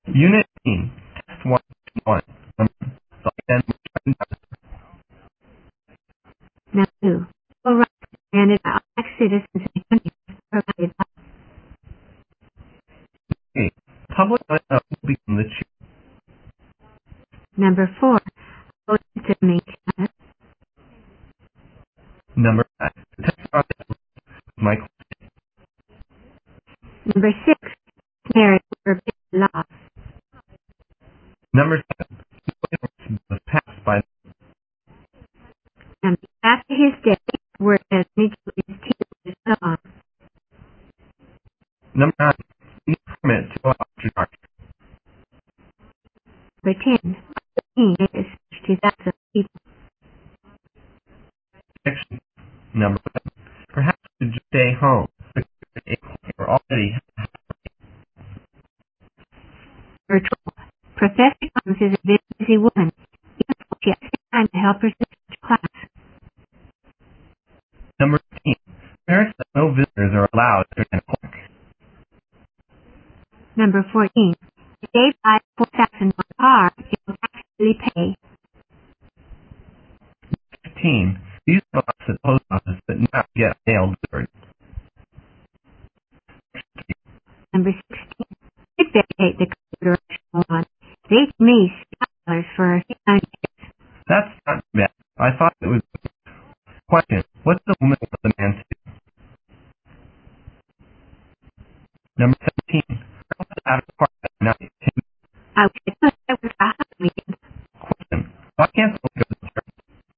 Unit 18, Test 1. Now 2. All rights granted by all citizens in the country provided by. Okay. Public will become the chief. Number 4. Voting to maintain. Number 5. The test process is my question. Number 6. Marriage or law. Number 7. Was passed by. After his death, word as mutual is and so on. Number 9. Need permit to go after dark. Number 10. Is 2,000 people. Section. Number 11. Perhaps to just stay home. Or already. Number 12. Professor Thomas is a very busy woman. Even though she has time to help her sister's class. Number 15. Parents that no visitors are allowed during the o'clock. Number 14. If they buy a $4,000 car, it will actually pay. 15. These are at the post office that not get mail delivered. Number 16. If they take the directional one, they to me $6 for a $9. That's not bad. I thought it was. Question. What's the woman with the man to do? Number 17. Girls out of the park at night. I wish I was a husband. Question. Why can't someone go to the church?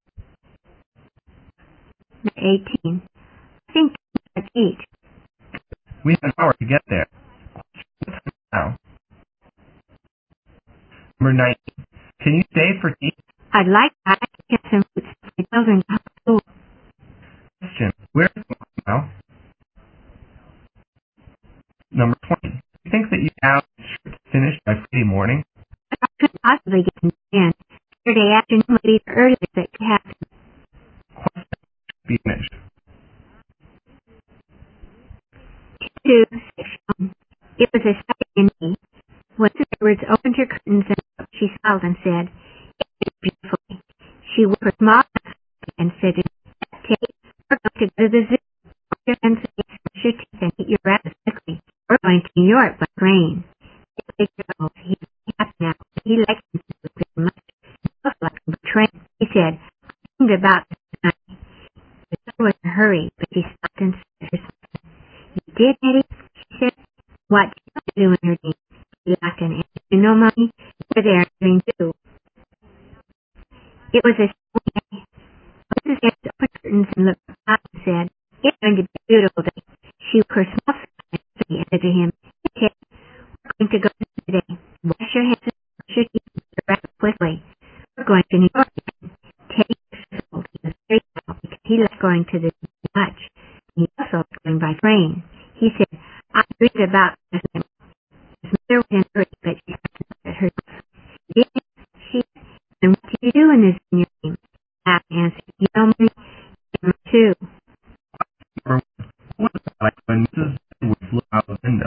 Number 18. I think it's 8. We have an hour to get there. What time now? Number 19. Can you stay for tea? I'd like to get some fruits for the children to school. Question. Where is the now? Number 20. Do you think that you have shirts finished by Friday morning? I couldn't possibly get them in. Saturday afternoon would be the earliest that you have to. Question. Be finished. 2, section. It was a sight in me. When Edwards opened her curtains and she smiled and said, "It is beautiful." She wore her small and said, "Kate, we're going to go to the zoo. Wash your hands and brush your teeth and eat your rabbits quickly. We're going to New York by train." He's happy now. He likes him very much. He also likes him by train. He said, "I think about this tonight." The girl was in a hurry, but she stopped and said to herself, "You did, Eddie?" She said. "What did you do in her dream?" He laughed and answered, "You know, Mommy, we're there doing too." It was a sunny day. Mrs. Edwards opened the curtains and looked out and said, "It's going to be a beautiful day." She wore her small and said to him, "Hey, kid, we're going to go today. Wash your hands and brush your teeth and eat your rabbit quickly. We're going to New York again." Teddy was very proud because he liked going to the zoo much. He also liked going by train. He said, "I read about this." His mother was in a hurry, but she at her. "Yes," she said, "and what do you do in this in your dream?" I answered, "You know me, number 2. What was it like when Mrs. Edwards looked out the window?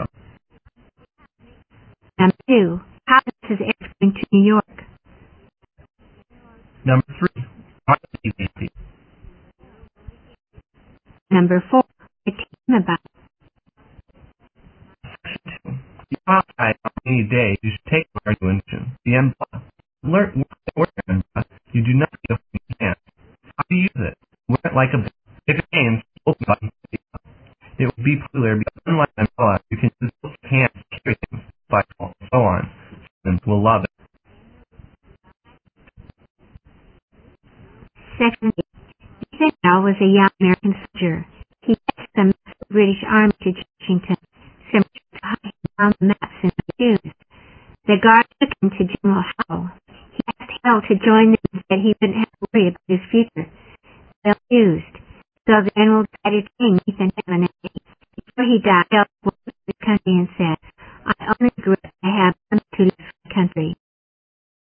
Number 2. How is Mrs. Edwards going to New York? Number 3. Why is he happy? Number 4. I teach him about. Section 2. You outside on any day you should take graduation. The end plus. Learn work and you do not feel you can. How do you use it? Wear it like a book. If it rains, open button. It will be popular because unlike an umbrella, you can use both hands to carry things, cycle, and so on. Students will love it. Section 8. Ethan Bell was a young American soldier. He had some British Army to Washington. Some troops hung on the maps and refused. The guard took him to General Howe. He asked Howe to join them and said he wouldn't have to worry about his future. They refused. So the general decided to hang Ethan Heaven. Before he died, Howe went to the country and said, "I only regret